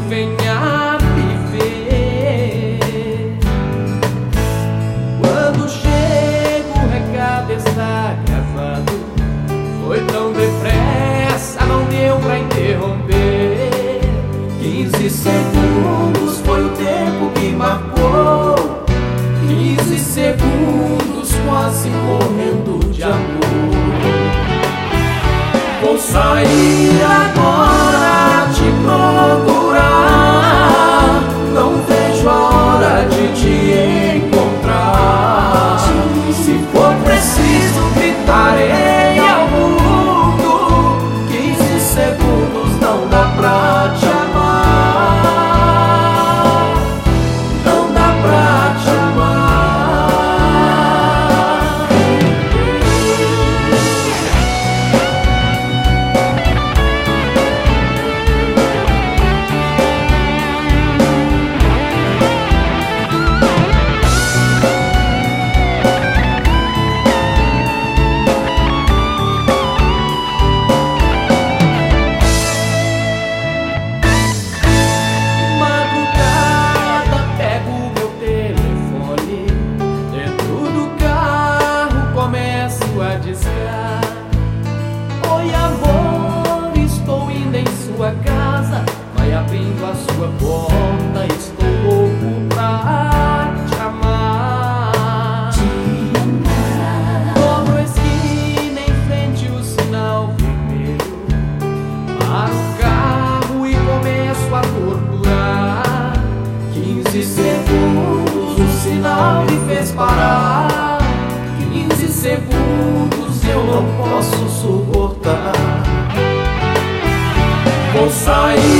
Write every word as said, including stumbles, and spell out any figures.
venha viver. Quando chega o recado está gravado, foi tão depressa, não deu pra interromper. Quinze segundos foi o tempo que marcou, quinze segundos quase morrendo de amor. Vou sair agora te procurar, não vejo a hora de te encontrar. Se for preciso gritarei ao mundo, quinze segundos não dá pra te amar, não dá pra te amar. Oi amor, estou indo em sua casa, vai abrindo a sua porta, estou louco pra te amar. Dobro a esquina em frente o sinal vermelho, paro o carro e começo a torturar. Quinze segundos o sinal me fez parar, quinze segundos eu não posso suportar. Vou sair